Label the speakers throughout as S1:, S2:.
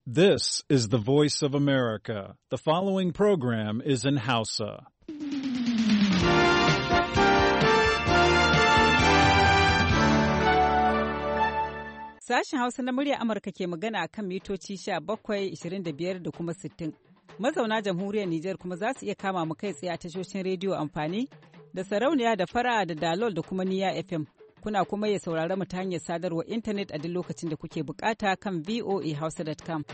S1: This is the voice of America. The following program is in Hausa.
S2: Sashen Hausa na murya Amurka ke magana a kan mitoci 17, da kuma 60. Mazauna jamhuriyar Nijar kuma za su iya kama mu kai tsaye a tashoshin rediyo amfani da sarauniya da fara'a da dalol da kuma niya FM. Kuna kuma ya saurara mu ta hanyar sadarwar intanet a duk lokacin da kuke bukata kan voahausa.com.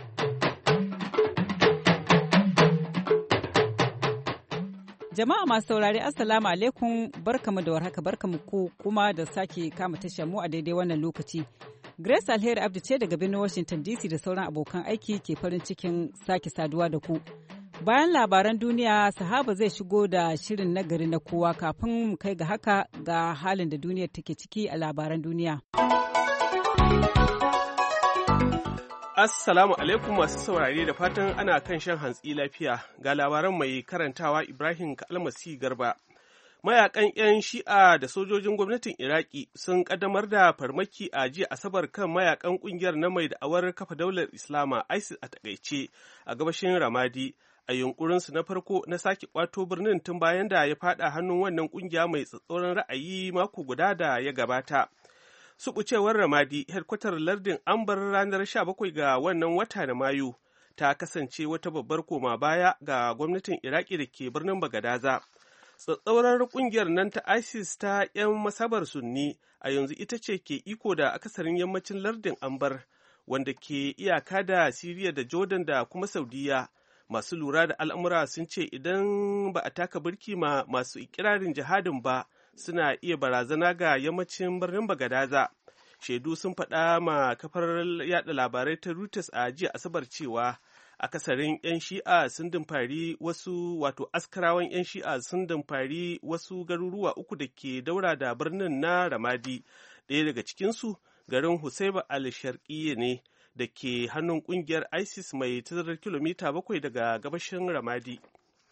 S2: Jama'a masu saurari Assalamu alaikum, barkamu da warhaka, barkamu ku kuma da sake kama tashar mu a daidai wannan lokaci. Grace Alheri Abdu ce daga birnin Washington DC da sauran abokan aiki ke farin cikin sake saduwa da ku. Bayan labaran duniya, Sahaba zai shigo da shirin nagari na kowa kafin mu kai ga haka ga halin da duniyar take ciki a labaran duniya.
S3: Assalamu alaikum masu saurare da fatan ana kan shan hantsi lafiya ga labaran mai karantawa Ibrahim Kalmasi Garba. Mayakan 'yan shi'a da sojojin gwamnatin Iraki sun kaddamar da farmaki a jiya Asabar kan mayakan kungiyar na mai da'awar kafa daular Islama ISIS a takaice a gabashin Ramadi a yunkurinsu na farko na sake kwato birnin tun bayan da ya fada hannun wannan kungiya mai tsatsauran ra'ayi mako guda da ya gabata. Subucewar Ramadi, hedkwatar lardin Ambar ranar 17 ga wannan wata na Mayu, ta kasance wata babbar koma baya ga gwamnatin Iraki da ke birnin Bagadaza. Tsatsaurar kungiyar nan ta ISIS ta 'yan masabar Sunni a yanzu ita ce ke iko da akasarin yammacin lardin Ambar, wanda ke iyaka da Siriya da Jordan da kuma Saudiya. Masu lura da al'amura sun ce idan ba a taka birki ma masu ikirarin jihadin ba, suna iya barazana ga yammacin birnin Bagadaza. Shaidu sun faɗa ma kafar yada labarai ta Reuters a jiya Asabar cewa akasarin 'yan shi'a sun dimfari askarawan 'yan shi'a sun dimfari wasu garuruwa uku da ke daura da birnin na Ramadi. Ɗaya daga cikinsu garin Husaiba al-Sharqiyya ne da ke hannun ƙungiyar ISIS mai tazarar kilomita 7 daga gabashin Ramadi.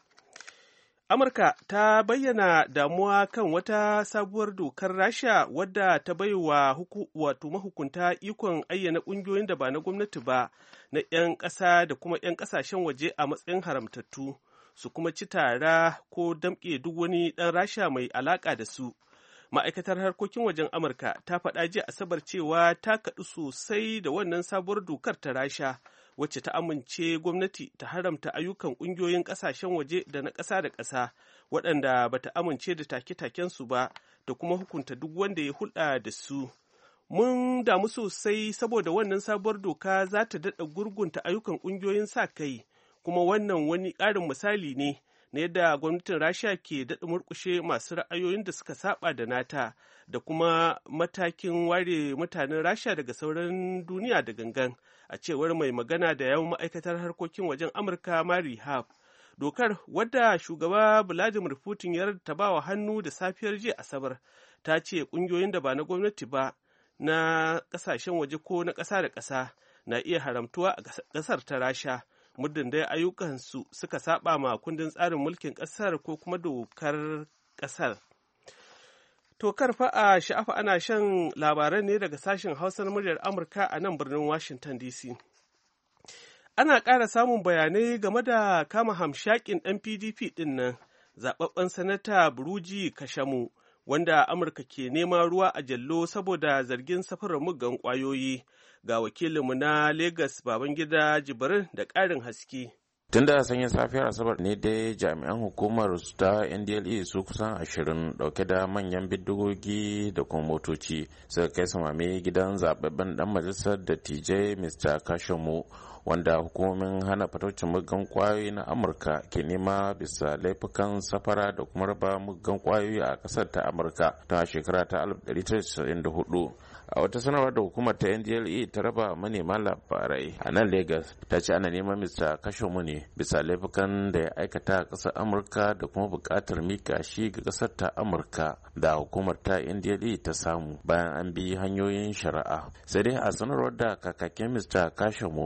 S3: Amurka ta bayyana damuwa kan wata sabuwar dokar Rasha wadda ta baiwa mahukunta ikon ayyana ƙungiyoyin da ba na gwamnati ba na 'yan ƙasa da kuma 'yan ƙasashen waje a matsayin haramtattu su kuma ci tara ko damƙe duk wani ɗan Rasha mai alaƙa da su. Ma'aikatar harkokin wajen Amurka ta faɗa jiya Asabar cewa ta kaɗu sosai da wannan sabuwar dokar ta Rasha, wacce ta amince gwamnati ta haramta ayyukan ƙungiyoyin ƙasashen waje da na ƙasa da ƙasa waɗanda ba ta amince da take-takensu ba da kuma hukunta duk wanda ya hulɗa da su. Mun damu sosai saboda wannan sabuwar doka za ta daɗa gurgunta ayyukan ƙungiyoyin sa kai, kuma wannan wani ƙarin misali ne na yadda gwamnatin Rasha ke daɗa murƙushe masu ra'ayoyin da suka saba da nata da kuma matakin ware mutanen Rasha daga sauran duniya da gangan, a cewar mai magana da yawan ma'aikatar harkokin wajen Amurka Mari Harf. Dokar wadda shugaba Vladimir Putin ya rattabawa hannu da safiyar jiya Asabar ta ce ƙungiyoyin da ba na gwamnati ba na ƙasashen waje ko na ƙasa da ƙasa na iya haramtuwa a ƙasar ta Rasha. Muddin dai ayyukansu suka saba ma kundin tsarin mulkin ƙasar ko kuma dokar ƙasar. To karfa a sha'afa ana shan labaran ne daga sashen Hausa na muryar Amurka a nan birnin Washington DC. Ana ƙara samun bayanai game da kama hamshakin ɗan PDP ɗin nan, zaɓaɓɓen sanata Buruji Kashamu, wanda Amurka ke neman ruwa a jallo saboda zargin safarar muggan ƙwayoyi. Ga wakilinmu na Legas Babangida Jibrin da ƙarin haske.
S4: Tun da sanyin safiyar Asabar ne dai jami'an hukumar ta NDLE su kusan 20 dauke da manyan bindigogi da kuma motoci suka kai samame gidan zababben dan majalisar dattijai Mr. Kashamu, wanda hukumomin hana fataucin muggan kwayoyi na Amurka ke nema bisa laifukan safara da kuma raba muggan kwayoyi a kasar ta Amurka ta shekara ta 1994. A wata sanarwar da hukumar ta NDLE ta raba manema labarai a nan Lagos ta ce ana neman Mr. Kashamu ne bisa laifukan da ya aikata a ƙasar Amurka da kuma buƙatar mika shi ga ƙasar ta Amurka da hukumar ta NDLE ta samu bayan an bi hanyoyin shari'a. Sai dai a sanarwar da kakakin Mr. Kashamu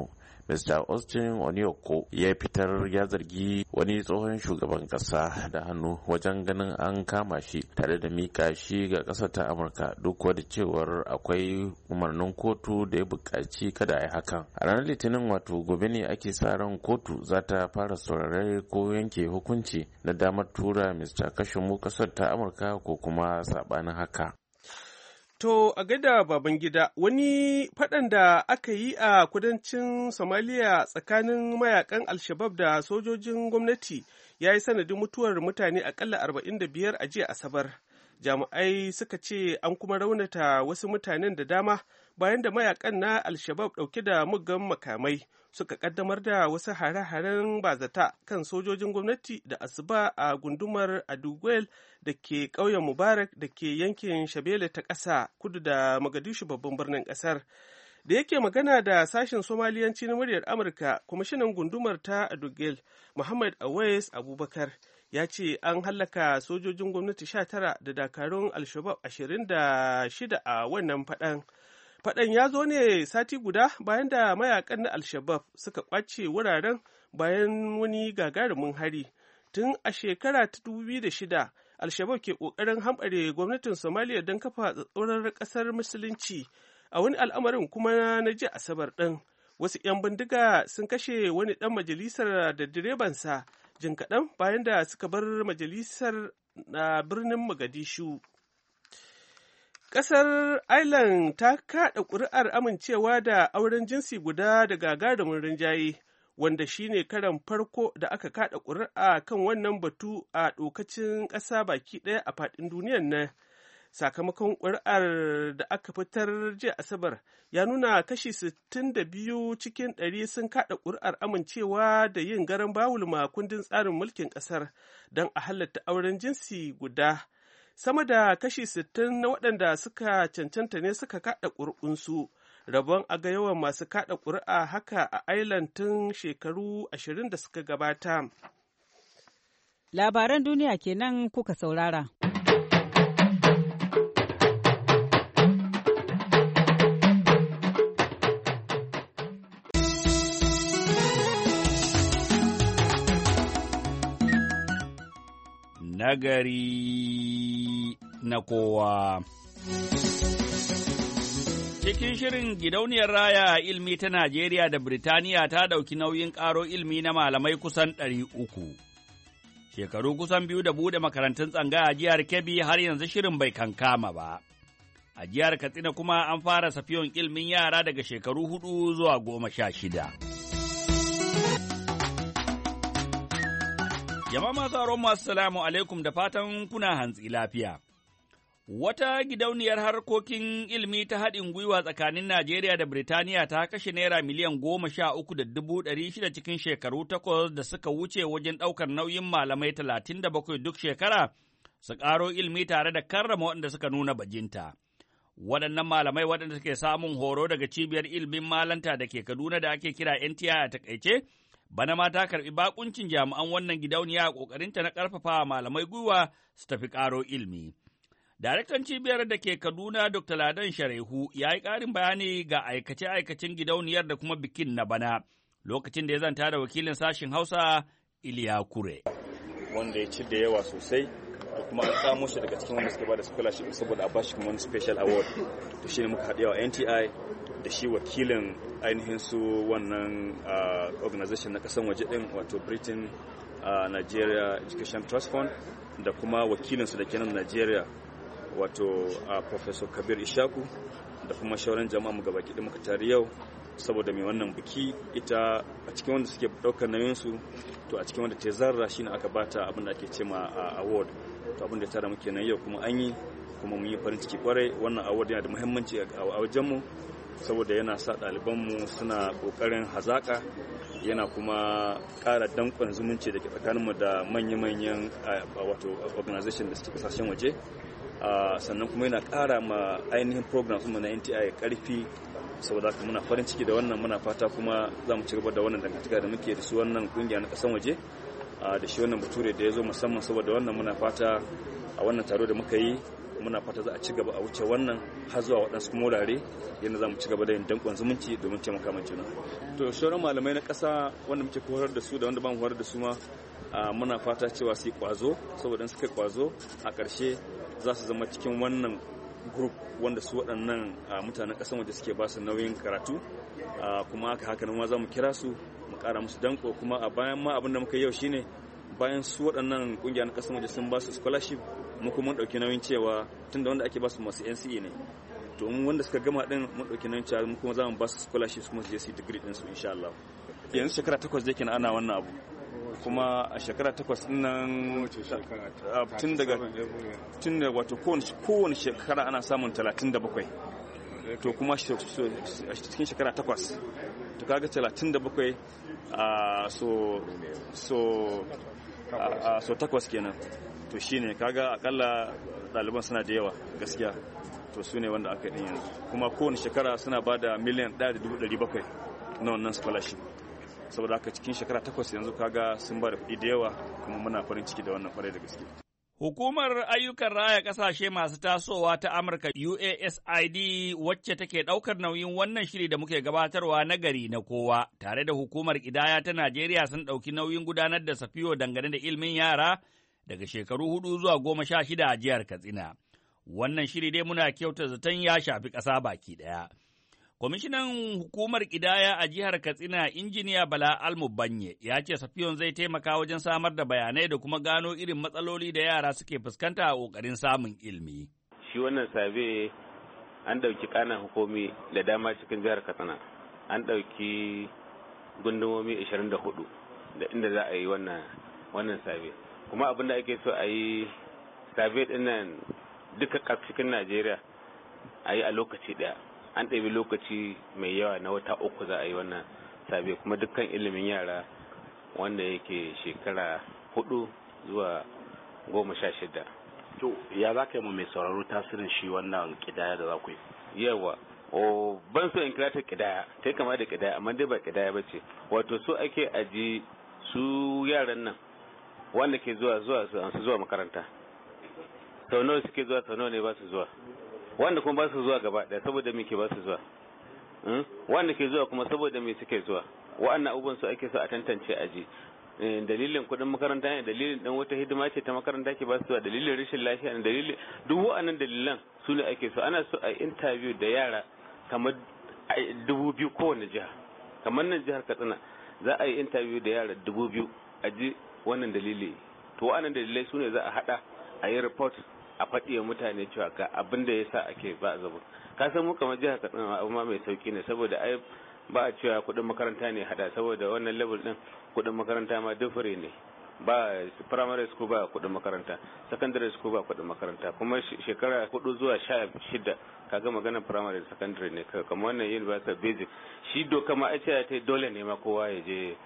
S4: Mr. Austin Onioko ya fitar ya zargi wani tsohon shugaban kasa da hannu wajen ganin an kama shi tare da mika shi ga kasar ta Amurka duk da cewar akwai umarnin kotu da ya buƙaci kada a yi hakan. A ranar Litinin wato gobe ne ake sa ran kotu za ta fara saurare ko yanke hukunci na damar tura Mr. Kashimu kasar ta Amurka ko kuma sabanin haka.
S3: To a gaida baban gida wani faɗan da aka yi a kudancin Somalia tsakanin mayakan Al-Shabab da sojojin gwamnati ya yi sanadin mutuwar mutane akalla 45 a jiya Asabar. Jami'ai suka ce an kuma raunata wasu mutanen da dama bayan da mayakan na Al-Shabab ɗauke da muggan makamai suka kaddamar da wasu hare-haren bazata kan sojojin gwamnati da asuba a gundumar Aduguel da ke ƙauyen Mubarak da ke yankin Shabele ta ƙasa kudu da Mogadishu babban birnin ƙasar. Da yake magana da sashen Somaliyanci na muryar Amurka, kwamishinan gundumar ta Aduguel, Muhammad Awais Abubakar, ya ce an hallaka sojojin gwamnati 19 da dakarun Al-Shabab 26 a wannan faɗan. Faɗan ya zo ne sati guda bayan da mayakan na Al-Shabab suka ƙwace wuraren bayan wani gagarumin hari. Tun a shekara ta 2006, Al-Shabab ke ƙoƙarin hamɓare gwamnatin Somaliya don kafa tsatsauran ƙasar Musulunci. A wani al'amarin kuma na ji Asabar ɗin, wasu 'yan bindiga sun kashe wani ɗan majalisar da direbansa jin kaɗan bayan da suka bar majalisar na birnin Mogadishu. Ƙasar Ireland ta kaɗa ƙuri'ar amincewa da auren jinsi guda da gagarumin rinjaye, wanda shi ne karan farko da aka kaɗa ƙuri'a kan wannan batu a ɗokacin ƙasa baki ɗaya a faɗin duniyan nan. Sakamakon ƙuri'ar da aka fitar jiya Asabar ya nuna kashi 62 cikin 100 sun kaɗa ƙuri'ar amincewa da yin garan bawul ma kundin tsarin mulkin ƙasar don a halatta auren jinsi guda. Sama da kashi 60 na waɗanda suka cancanta ne suka kaɗa ƙuri'unsu, rabon a ga yawan masu kaɗa ƙuri'a haka a Ireland tun shekaru 20 da suka gabata.
S2: Labaran duniya kenan kuka saurara.
S5: Nagari na kowa. Cikin shirin gidauniyar raya ilmi ta Najeriya da Birtaniya ta ɗauki nauyin ƙaro ilmi na malamai kusan 300. Shekaru kusan 2 da buɗe makarantun tsangaya a jihar Kebbi har yanzu shirin bai kankama ba. A jihar Katsina kuma an fara safiyon ilmin yara daga shekaru 4 zuwa 16. Jama'a masu aron masu salamu alaikum da fatan kuna hantsi lafiya. Wata gidauniyar harkokin ilmi ta haɗin gwiwa tsakanin Najeriya da Birtaniya ta kashe naira miliyan 13,600 cikin shekaru 8 da suka wuce wajen ɗaukar nauyin malamai 37 duk shekara su ƙaro ilmi tare da karrama waɗanda suka nuna bajinta. Waɗannan malamai waɗanda suke samun horo daga cibiyar ilmin malanta da ke Kaduna da ake kira NTI a takaice, bana ma ta karɓi bakuncin jami'an wannan gidauniya a ƙoƙarinta na ƙarfafa malamai gwiwa su tafi ƙaro ilmi. Daraktan cibiyar da ke Kaduna Dr. Ladan Sharehu ya yi ƙarin bayani ga aikace-aikacen gidauniyar da kuma bikin na bana lokacin da ya zanta da wakilin sashen Hausa Iliya Kure.
S6: Wanda ya ci da yawa sosai da kuma an kamo shi daga cikin wanda suka ba da scholarship saboda a bashi kuma wani special award. To shi ne muka haɗe wa NTI da shi wakilin ainihin su wannan organization na ƙasan waje ɗin wato Britain Nigeria Education Trust Fund da kuma wakilinsu da kenan Nigeria wato Professor Kabir Ishaku da kuma shauran jama'a mu gabaki da muka tare yau saboda mai wannan biki ita a cikin wanda suke daukar nauyin su to a cikin wanda ta zarra shine aka bata abin da ake cewa award to abin da tare muke nan yau kuma an yi kuma mun yi farin ciki kwarai. Wannan award yana da muhimmanci a wajen mu saboda yana sa ɗaliban mu suna kokarin hazaka, yana kuma ƙara danƙon zumunci da ke tsakaninmu da manya-manyan wato organization da suke kasashen waje. Sannan kuma yana ƙara ma ainihin programs mu na NTI ƙarfi saboda haka muna farin ciki da wannan, muna fata kuma za mu ci gaba da wannan dangantaka da muke da su wannan kungiya na ƙasan waje da shi wannan bature da ya zo musamman saboda wannan. Muna fata a wannan taro da muka yi muna fata za a ci gaba a wuce wannan har zuwa waɗansu kuma wurare yadda za mu ci gaba da yin danƙon zumunci domin taimaka ma juna. To sauran malamai na ƙasa wanda muke horar da su da wanda ban horar da su ma muna fata cewa su yi ƙwazo, saboda suka yi ƙwazo a ƙarshe za su zama cikin wannan group wanda su waɗannan mutanen ƙasar waje suke ba su nauyin karatu, kuma haka nan ma za mu kira su mu ƙara musu danko. Kuma a bayan ma abin da muka yau shine bayan su waɗannan ƙungiya na ƙasar waje sun ba su scholarship, mu kuma mun ɗauki nauyin cewa tunda wanda ake ba su masu NCE ne, to mun wanda suka gama din mun ɗauki nauyin cewa mu kuma za mu ba su scholarship kuma su je su yi degree ɗinsu insha Allah. Yanzu shekara 8 da kenan ana wannan abu, kuma a shekara 8 nan tun da wato kowane shekara ana samun 37, to kuma cikin shekara 8 to kaga 37 so 8 kenan, to shine kaga akalla ɗaliban suna da yawa gaskiya, to su ne wanda aka yi yanzu, kuma kowane shekara suna ba da miliyan 1.700 na wannan scholarship. Saboda haka cikin shekara 8 yanzu kaga sun ba da kuɗi da yawa, kuma muna farin ciki da wannan kwarai da gaske.
S5: Hukumar ayyukan raya ƙasashe masu tasowa ta Amurka USAID wacce take ɗaukar nauyin wannan shiri da muke gabatarwa na gari na kowa, tare da hukumar ƙidaya ta Najeriya sun ɗauki nauyin gudanar da safiyo dangane da ilimin yara daga shekaru 4 zuwa 16 a jihar Katsina. Wannan shiri dai muna kyauta zaton ya shafi ƙasa baki ɗaya. Kwamishinan hukumar ƙidaya a jihar Katsina, Injiniya Bala Almubanye, ya ce safiyon zai taimaka wajen samar da bayanai da kuma gano irin matsaloli da yara suke fuskanta a ƙoƙarin samun ilimi.
S7: Shi wannan sabe an ɗauki ƙanan hukumi da dama cikin jihar Katsina. An ɗauki gundumomi 24 da inda za a yi wannan sabe. Kuma abin da ake so a yi sabe ɗin nan duka cikin Najeriya a yi a lokaci ɗaya. An ɗabi lokaci mai yawa na wata 3 za a yi wannan sabe, kuma dukkan ilimin yara wanda yake shekara 4 zuwa 16.
S8: To ya za ka yi mai sauraro tasirin shi wannan kidaya da za ku yi?
S7: Yawa, ban so in kira ta kidaya, ta yi kama da kidaya, amma dai ba kidaya ba ce. Wato so ake aji su yaran nan wanda ke zuwa makaranta. Sau nawa suke zuwa, sau nawa ne ba su zuwa. Wanda kuma ba su zuwa gaba ɗaya saboda me ke ba su zuwa, wanda ke zuwa kuma saboda me suke zuwa. Wa'annan abubuwan su ake so a tantance aji. Dalilin kuɗin makaranta ne, dalilin ɗan wata hidima ce ta makaranta ke ba su zuwa, dalilin rashin lafiya ne, dalilin duk wa'annan dalilan su ne ake so. Ana so a interview da yara kamar 2000 kowane jiha. Kamar nan jihar Katsina za a yi interview da yara 2000 a ji wannan dalili. To wa'annan dalilai su ne za a haɗa a yi report a faɗi wa mutane cewa ga abin da ya sa ake ba a zaba. Ka san mu kamar jihar Katsina abu ma mai sauki ne, saboda ai ba a cewa kuɗin makaranta ne hada, saboda wannan level ɗin kuɗin makaranta ma dufure ne. Ba primary school ba kuɗin makaranta, secondary school ba kuɗin makaranta, kuma shekara 4 zuwa 16 kaga magana primary da secondary ne, kamar wannan university basic shi doka ma a ce ta dole ne ma kowa ya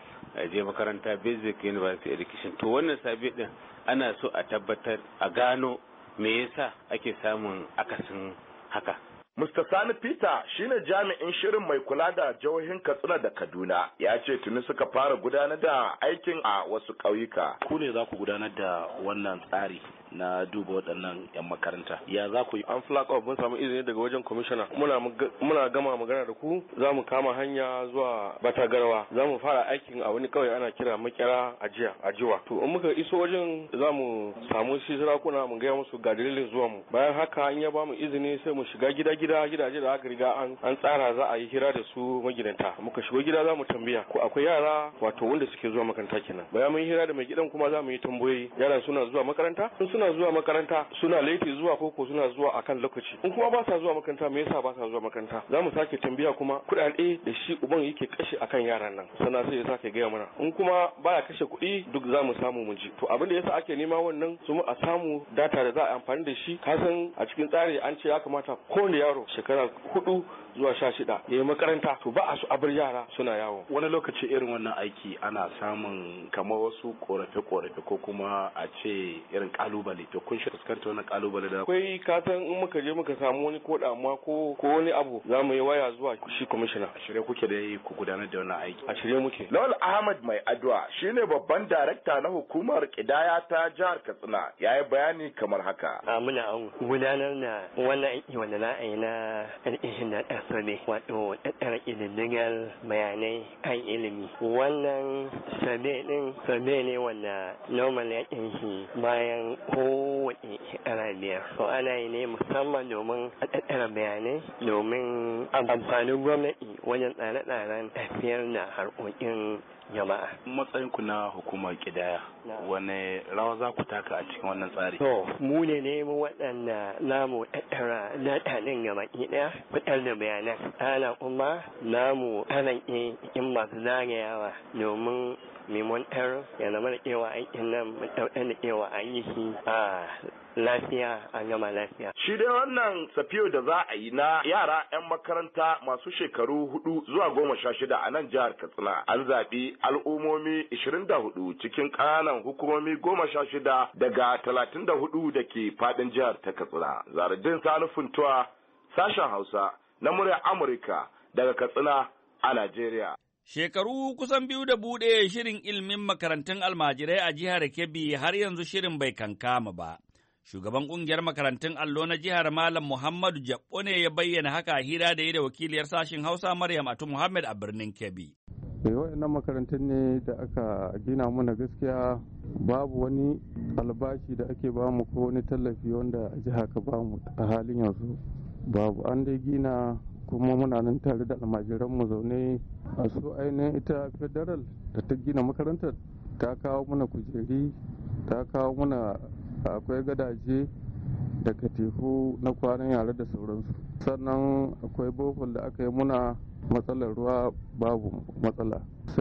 S7: je makaranta basic university education. To wannan sabi ɗin ana so a tabbatar a gano me yasa ake samun akasin haka.
S9: Mr. Sani Peter shine jami'in shirin mai kula da jihohin Katsina da Kaduna, ya ce tuni suka fara gudanar da aikin a wasu ƙauyuka.
S8: Ku ne za ku gudanar da wannan tsari na duba waɗannan 'yan makaranta, ya za ku yi?
S10: An flag off, mun samu izini daga wajen kwamishina, muna gama magana da ku, za mu kama hanya zuwa Batagarawa, za mu fara aikin a wani ƙauye ana kira Makera Ajiwa. To in muka iso wajen za mu samu shi sarakuna mu gaya musu ga dalilin zuwa mu. Bayan haka in ya ba mu izini sai mu shiga gidaje da aka riga an tsara za a yi hira da su magidanta. Muka shigo gida za mu tambaya ko akwai yara wato wanda suke zuwa makaranta kenan. Bayan mun hira da mai gidan kuma za mu yi tambayoyi, yaran suna zuwa makaranta? Suna zuwa makaranta, suna laifi zuwa koko suna zuwa akan lokaci. In kuma ba sa zuwa makaranta, me yasa ba sa zuwa makaranta? Za mu sake tambaya kuma kuɗaɗe da shi uban yake kashe akan yaran nan. Sannan sai ya sake gaya mana. In kuma baya kashe kuɗi duk za mu samu mu ji. To abin da yasa ake nema wannan su a samu data da za a amfani da shi. Ka san a cikin tsari an ce ya kamata kowane yaro shekara 4 zuwa 16 ya yi makaranta, to ba a su abar yara suna yawo.
S8: Wani lokaci irin wannan aiki ana samun kamar wasu korafe-korafe ko kuma a ce irin kalubale kalubale, to kun shi fuskanta wannan kalubale da
S10: akwai katan in muka je muka samu wani ko damuwa ko wani abu za mu yi waya zuwa shi commissioner.
S8: A shirye kuke da ku gudanar da wannan aiki?
S10: A shirye muke.
S9: Lawal Ahmad Mai Adwa shine babban darakta na hukumar kidaya ta jihar Katsina, ya yi bayani kamar haka.
S11: Muna gudanar da wannan aiki wanda na aina al'ihin na ƙasa ne, wato tattara ƙididdigar bayanai kan ilimi. Wannan sabe ne wanda normal ya shi bayan kowace shekara 5. So ana yi ne musamman domin a tattara bayanai domin amfanin gwamnati wajen tsare-tsaren tafiyar da harkokin jama'a.
S8: Matsayin ku na hukumar kidaya, wane rawa za ku taka a cikin wannan tsari?
S11: To, mu ne mu waɗanda namu tattara data ɗin gaba ɗaya, fitar da bayanan. Ana kuma namu anan in masu zagayawa domin mimantar ya zama da kewa aikin nan da kewa an yi shi a lafiya an gama lafiya.
S9: Shi dai wannan safiyo da za a yi na yara 'yan makaranta masu shekaru 4 zuwa 16 a nan jihar Katsina. An zaɓi al'ummomi 24 cikin ƙananan hukumomi 16 daga 34 da ke faɗin jihar ta Katsina. Zaradin Sani Funtuwa, sashen Hausa na muryar Amurka daga Katsina a Najeriya.
S5: Shekaru kusan 2 da buɗe shirin ilimin makarantun almajirai a jihar Kebbi har yanzu shirin bai kankama ba. Shugaban ƙungiyar makarantun allo na jihar Malam Muhammadu Jabbo ne ya bayyana haka hira da yi da wakiliyar sashen Hausa Maryam Atu Muhammad a birnin Kebbi.
S12: Waɗannan makarantun ne da aka gina mana gaskiya babu wani albashi da ake bamu ko wani tallafi wanda jiha ka bamu a halin yanzu. Babu, an dai gina kuma muna nan tare da almajiranmu zaune a su ainihin ita federal da ta gina makarantar ta kawo mana kujeri, ta kawo mana akwai gadaje da katifu na kwanan yara da sauransu. Sannan akwai bohol da aka yi muna, matsalar ruwa babu matsala,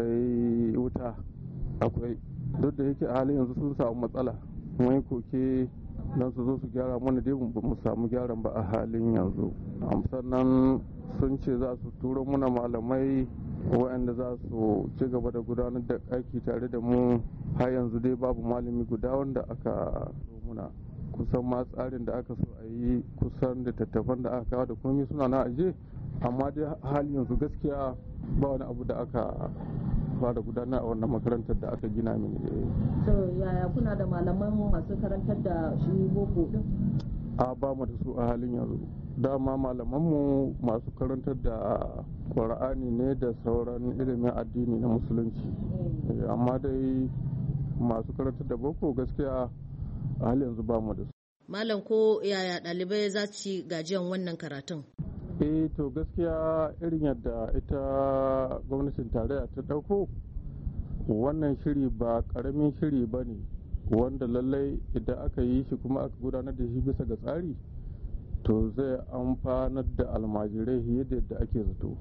S12: sai wuta akwai, duk da yake a halin yanzu sun samu matsala mun koke don su zo su gyara mana, dai ba mu samu gyaran ba a halin yanzu. Sannan sun ce za su turo muna malamai waɗanda za su ci gaba da gudanar da aiki tare da mu. Har yanzu dai babu malami guda wanda aka so muna. Kusan ma tsarin da aka so a yi, kusan da tattafan da aka kawo da komai suna na aje, amma dai hali yanzu gaskiya ba wani abu da aka fara gudanar a wannan makarantar da aka gina mini.
S13: To yaya kuna da malaman masu karantar da shi boko din?
S12: A ba mu da su a halin yanzu. Dama malamanmu masu karantar da Qur'ani ne da sauran ilimin addini na musulunci. Amma dai masu karantar da boko gaskiya a halin yanzu ba mu da su.
S13: Malam, ko yaya ɗalibai za ci gajiyan wannan karatun?
S12: To gaskiya irin yadda ita gwamnatin tarayya ta ɗauko wannan shiri ba ƙaramin shiri ba ne, wanda lallai idan aka yi shi kuma aka gudanar da shi bisa ga tsari to zai amfanar da almajirai fiye da yadda ake zato.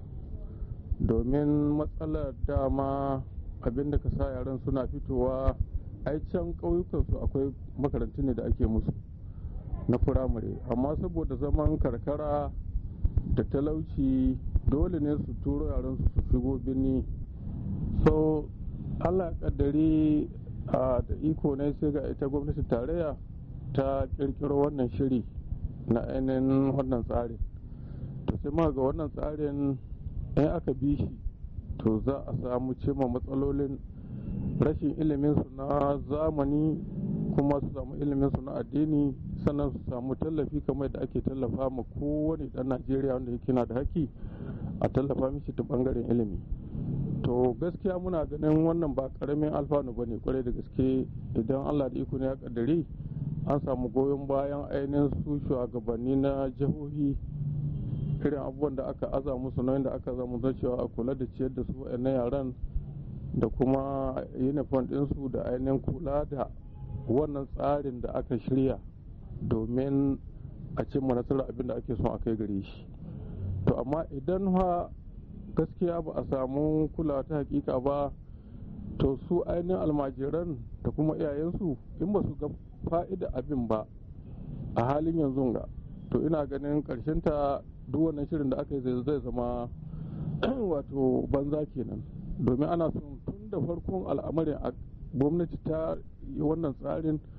S12: Domin matsalar dama abinda ka sa yaran suna fitowa, ai can ƙauyukansu akwai makarantu ne da ake musu na firamare, amma saboda zaman karkara da talauci dole ne su turo yaran su shigo birni. So Allah ya kaddari da iko ne sai ga ita gwamnatin tarayya ta kirkiro wannan shiri na ainihin wannan tsarin. To sai muka ga wannan tsarin in aka bi shi to za a samu cimma matsalolin rashin ilimin su na zamani, kuma su samu ilimin su na addini, sannan su samu tallafi kamar da ake tallafa ma kowane dan Najeriya wanda yake na da haƙƙi a tallafa mishi ta bangaren ilimi. To gaskiya muna ganin wannan ba karamin alfanu ba ne kwarai da gaske, idan Allah da iko ne ya kaddare an samu goyon bayan ainihin su shugabanni na jihohi, irin abubuwan da aka aza musu na da aka zama da cewa a kula da ciyar da su wa'annan yaran da kuma uniform ɗinsu da ainihin kula da wannan tsarin da aka shirya domin a cimma nasarar abin da ake son a kai gare shi. To amma idan gaskiya ba a samu kulawa ta hakika ba, to su ainihin almajiran da kuma iyayensu in ba su ga fa'ida abin ba a halin yanzu ga, to ina ganin karshen ta duk wannan shirin da aka yi zai zama wato banza kenan. Domin ana son tun da farkon al'amarin a gwamnati ta yi wannan tsarin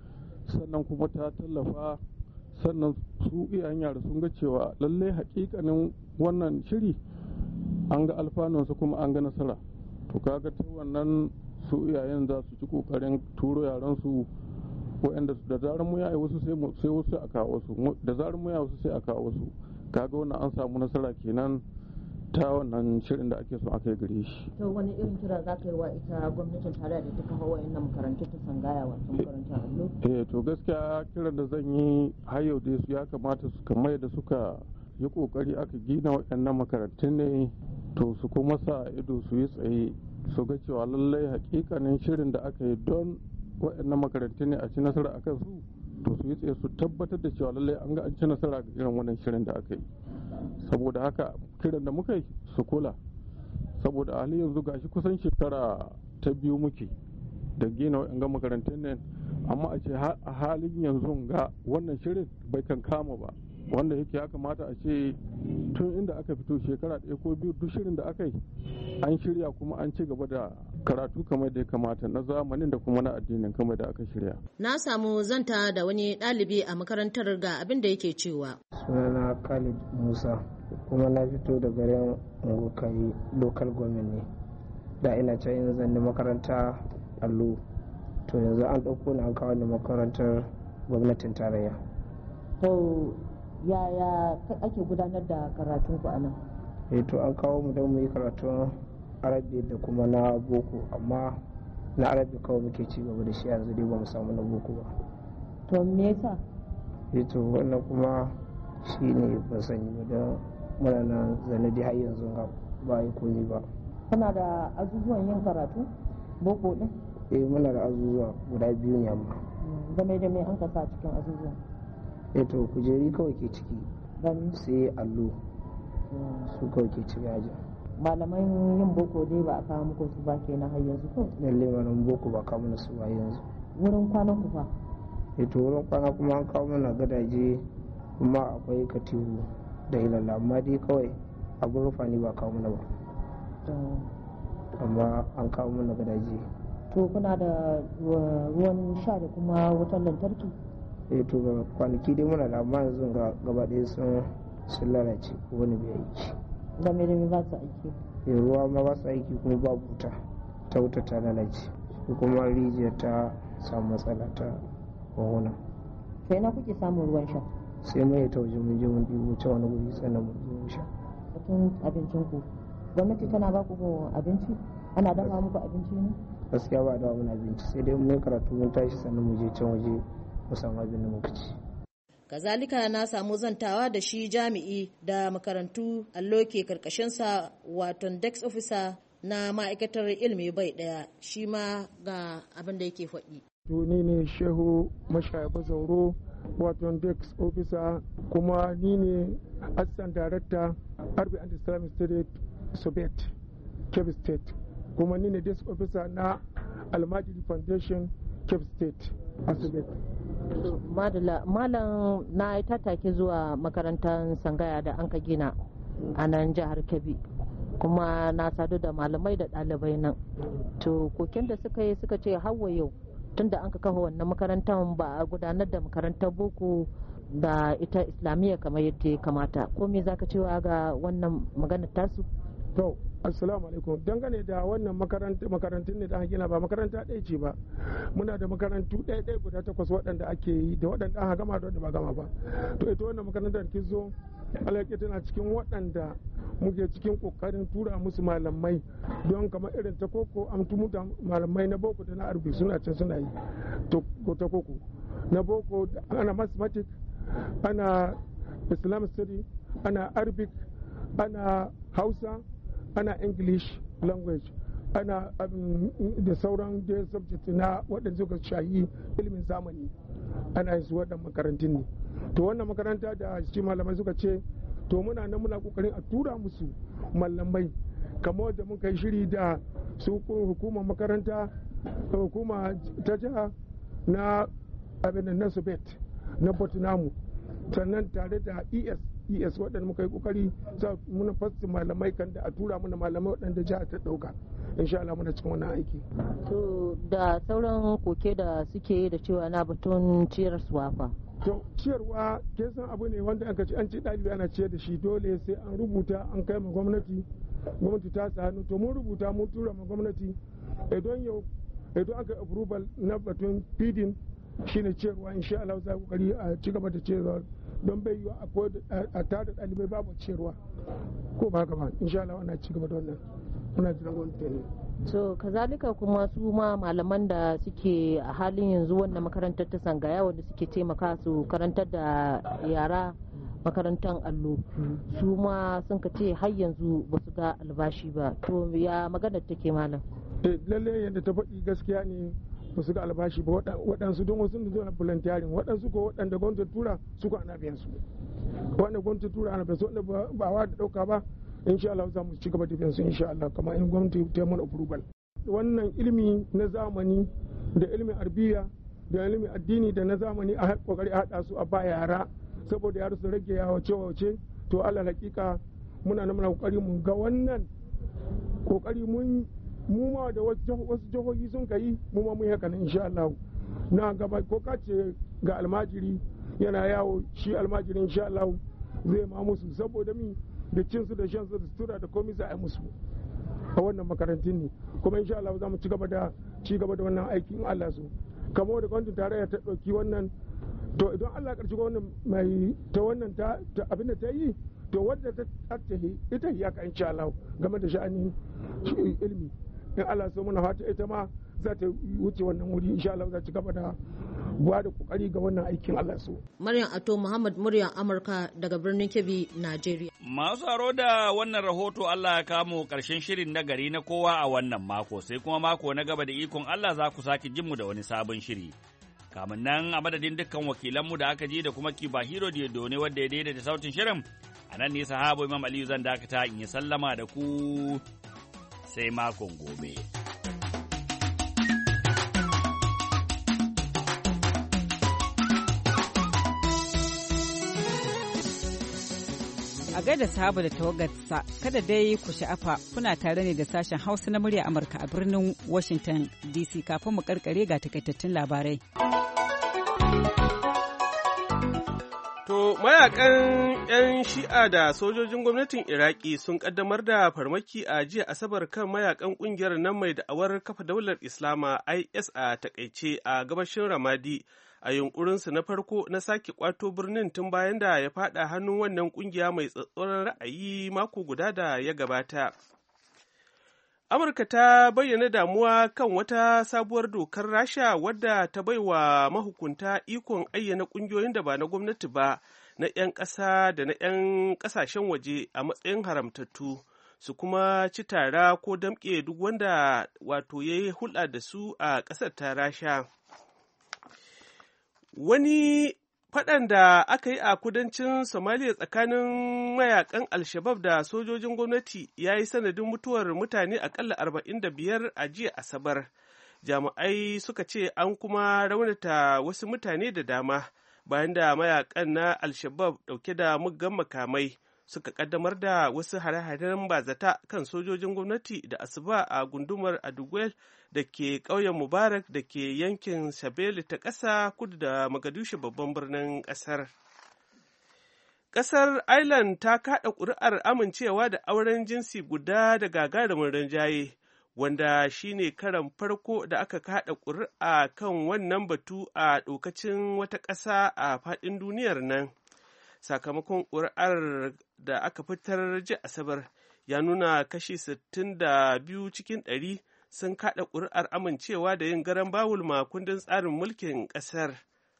S12: sannan kuma ta tallafa, sannan su iyayen yara sun ga cewa lallai hakikanin wannan shiri an ga alfanunsa kuma an ga nasara. To kaga ta wannan su iyayen za su ci kokarin turo yaransu waɗanda da zarar mu yaye wasu sai wasu a kawo wasu, da zarar mu yaye wasu sai a kawo wasu. Kaga wannan an samu nasara kenan ta wannan shirin da ake so aka yi gare shi.
S13: To wani irin kira za ka yi wa ita gwamnatin tarayya da ta kafa wa'annan makarantu ta Sangaya wato makarantar allo?
S12: To gaskiya kiran da zan yi har yau dai su ya kamata su kamar da suka yi kokari aka gina waɗannan makarantun ne, to su kuma sa ido su yi tsaye su ga cewa lallai hakikanin shirin da aka yi don waɗannan makarantun ne a ci nasara a kan su, to su yi tsaye su tabbatar da cewa lallai an ga an ci nasara ga irin wannan shirin da aka yi. Saboda haka kiran da muka yi su kula, saboda a halin yanzu gashi kusan shekara ta biyu muke da gina waɗannan makarantun ne, amma a ce a halin yanzu ga wannan shirin bai kan kama ba, wanda yake ya kamata a ce tun inda aka fito shekara ɗaya ko biyu duk shirin da aka yi an shirya kuma an ci gaba da karatu kamar da ya kamata na zamanin da kuma na addinin kamar da aka shirya.
S14: Na samu zanta da wani ɗalibi a makarantar ga abin da yake cewa.
S15: Sunana Khalid Musa kuma na fito da garin Ngokai local government ne. Da ina can yin zanni makaranta allo, to yanzu an ɗauko ni an kawo ni makarantar gwamnatin tarayya.
S13: To yaya ake gudanar da karatun ku a nan?
S15: To an kawo mu don mu yi karatun arabi da kuma na boko, amma na arabi kawai muke ci gaba da shi yanzu dai ba mu samu na boko ba.
S13: To me yasa?
S15: To wannan kuma shi ne ban sani ba, don muna nan zane dai har yanzu ba yi komi ba.
S13: Kana da azuzuwan yin karatu boko din?
S15: Muna da azuzuwa guda biyu ne amma.
S13: Game da me an kasa cikin azuzuwan?
S15: To kujeri kawai ke ciki sai allo su kawai ke ciki aji.
S13: Malaman yin boko dai ba a kawo muku su ba kenan har yanzu ko?
S15: Lalle malaman boko ba kawo mana su ba yanzu.
S13: Wurin kwanan ku fa?
S15: To wurin kwana kuma an kawo mana gadaje kuma akwai katihu da ilalla, amma dai kawai abin rufani ba kawo mana ba, amma an kawo mana gadaje.
S13: To kuna da ruwan sha da kuma wutar lantarki?
S15: To kwanaki dai muna da, amma yanzu gaba ɗaya sun lalace, wani bai aiki.
S13: Da me ba su aiki?
S15: Ruwa ma ba su aiki, kuma babu wuta, ta wuta ta lalace, kuma rijiyar ta samu matsala ta wahuna.
S13: Sai na kuke samun ruwan sha?
S15: Sai mai ta waje mun je mun ɗibo ta wani guri sannan mun zo mu sha.
S13: Batun abincin ku, gwamnati tana ba ku abinci? Ana dafa muku abinci ne?
S15: Gaskiya ba da wani abinci, sai dai mun karatu mun tashi sannan mu je can waje mu samu abin da muka ci.
S14: Kazalika na samu zantawa da shi jami'i da makarantu allo ke karkashinsa wato dex officer na ma'aikatar ilimi bai daya, shi ma ga abin da yake faɗi.
S16: To ni ne Shehu Mashaibu Zauro, wato dex officer, kuma ni ne assistant director Arabic and Islamic Studies Soviet Kebbi State, kuma ni ne desk officer na Almajiri Foundation Kebbi State a Soviet.
S13: Malam na yi tattake zuwa makarantar Sangaya da an ka gina a nan jihar Kebbi, kuma na sadu da malamai da ɗalibai nan. To koken da suka yi suka ce hawa yau tunda an ka kafa wannan makarantar ba a gudanar da makarantar boko da ita islamiyya kamar yadda ya kamata. Ko me zaka cewa ga wannan maganar tasu?
S16: To assalamu alaikum, dangane da wannan makarantun ne da aka gina ba makaranta ɗaya ce ba, muna da makarantu ɗaya guda 8 waɗanda ake yi da waɗanda aka gama da waɗanda ba gama ba. To ita wannan makarantar kizo alaƙa tana cikin waɗanda muke cikin ƙoƙarin tura musu malamai, don kamar irin ta koko an tumuta malamai na boko da na arabi suna can suna yi ta koko na boko, ana mathematics, ana Islamic study, ana Arabic, ana Hausa, ana English language, ana da sauran da subject na waɗanda suka shayi ilimin zamani, ana yin su waɗannan makarantun ne. To wannan makaranta da shi malamai suka ce to muna nan muna kokarin a tura musu malamai, kamar da muka yi shiri da su hukumar makaranta, hukuma ta jiha na abin na Subet na Botnamu, sannan tare da ES waɗanda muka yi kokari za muna fasta malamai kan da a tura mana malamai waɗanda jiha ta ɗauka. insha Allah muna cikin wannan aiki.
S13: To da sauran koke da suke da cewa na batun ciyarwa fa.
S16: To ciyarwa ke san abu ne wanda an ce ɗalibi ana ciyar da shi dole sai an rubuta an kai ma gwamnati ta sa hannu to mun rubuta mun tura ma gwamnati idan aka approval na batun feeding shine ciyarwa insha Allah za kokari a ci gaba da ciyarwa don bai yi a tada ɗalibai babu ciyarwa ko ba haka ba insha Allah ana ci gaba da wannan muna jiran gwamnati ne.
S13: So kazalika kuma su ma malaman da suke a halin yanzu wannan makarantar ta Sangaya wanda suke taimaka su karantar da yara makarantar allo su ma sun ka ce har yanzu ba su ga albashi ba to ya maganar take malam.
S16: Lalle yadda ta faɗi gaskiya ne ba su ga albashi ba waɗansu don wasu da zuwa volunteering waɗansu ko waɗanda gwamnati tura su ko ana biyan su wanda gwamnati tura ana biyan su wanda ba wa da ɗauka ba insha Allah za mu ci gaba da biyan su insha Allah kamar in gwamnati ta mana approval. Wannan ilimi na zamani da ilimin arbiya da ilimin addini da na zamani a kokari a haɗa su a ba yara saboda yara su rage yawace to Allah hakika muna kokari mu ga wannan kokari mu ma da wasu jihohi sun kai mu ma mun haka insha Allah na gaba ko kace ga almajiri yana yawo shi almajiri insha Allah zai ma musu saboda mi da cin su da shan su da sutura da komai za a yi musu a wannan makarantun ne kuma insha Allah za mu ci gaba da wannan aikin Allah so kamar da gwamnatin tarayya ta dauki wannan to idan Allah karshe wannan mai ta wannan ta abin da ta yi to wadda ta tattahi ita ya ka insha Allah game da sha'anin ilimi in Allah so muna fata ita ma za ta wuce wannan wuri insha Allah za ta gaba da buwa da kokari ga wannan aikin Allah so.
S14: Maryam Ato Muhammad muryar Amurka daga birnin Kebbi, Najeriya.
S5: Masu haro da wannan rahoto Allah ya kamo karshen shirin na gari na kowa a wannan mako sai kuma mako na gaba da ikon Allah za ku sake jin mu da wani sabon shiri. Kamun nan a madadin dukkan wakilanmu da aka ji da kuma Kiba Hiro Diodone wanda ya daidaita sautin shirin a nan ne sahabo Imam Aliyu zan dakata in yi sallama da ku sai makon gobe.
S2: A gaida sahaba da tawagarsa kada dai ku sha'afa kuna tare ne da sashen Hausa na murya Amurka a birnin Washington DC kafin mu karkare ga takaitattun labarai.
S3: To mayakan 'yan shi'a da sojojin gwamnatin Iraki sun kaddamar da farmaki a jiya Asabar kan mayakan kungiyar nan mai da'awar kafa daular Islama IS a takaice a gabashin Ramadi a yunkurinsu na farko na sake kwato birnin tun bayan da ya fada hannun wannan kungiya mai tsatsauran ra'ayi mako guda da ya gabata. Amurka ta bayyana damuwa kan wata sabuwar dokar Rasha wadda ta baiwa mahukunta ikon ayyana ƙungiyoyin da ba na gwamnati ba na 'yan ƙasa da na 'yan ƙasashen waje a matsayin haramtattu su kuma ci tara ko damƙe duk wanda wato ya yi hulɗa da su a ƙasar ta Rasha. Wani faɗan da aka yi a kudancin Somalia tsakanin mayakan Al-Shabab da sojojin gwamnati ya yi sanadin mutuwar mutane akalla 45 a jiya Asabar. Jami'ai suka ce an kuma raunata wasu mutane da dama bayan da mayakan na Al-Shabab ɗauke da muggan makamai suka kaddamar da wasu hare-haren bazata kan sojojin gwamnati da asuba a gundumar Aduguel da ke ƙauyen Mubarak da ke yankin Shabelle ta ƙasa kudu da Mogadishu babban birnin ƙasar. Ƙasar Ireland ta kaɗa ƙuri'ar amincewa da auren jinsi guda da gagarumin rinjaye, wanda shine karan farko da aka kaɗa ƙuri'a kan wannan batu a ɗokacin wata ƙasa a faɗin duniyar nan. Sakamakon ƙuri'ar da aka fitar jiya Asabar ya nuna kashi 62 cikin 100 sun kaɗa ƙuri'ar amincewa da yin garan bawul ma kundin tsarin mulkin ƙasar.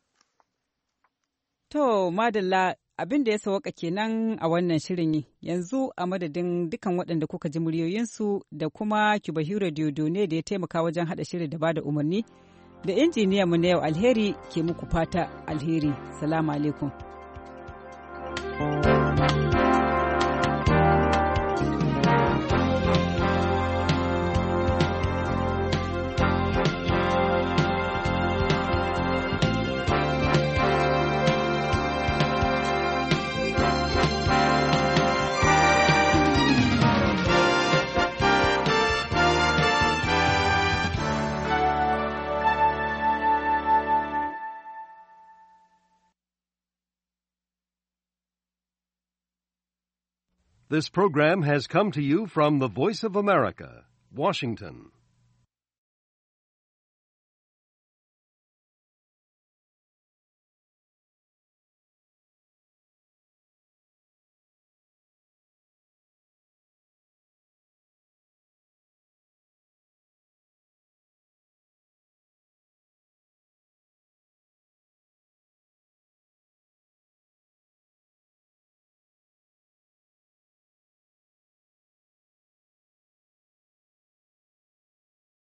S2: To, madalla abin da ya sawaka kenan a wannan shirin yanzu a madadin dukan waɗanda kuka ji muryoyinsu da kuma Kibahiro Diodone da ya taimaka wajen haɗa shirin da bada umarni da injiniyan mu na yau alheri ke muku fata alheri. Salamu alaikum.
S17: This program has come to you from the Voice of America, Washington.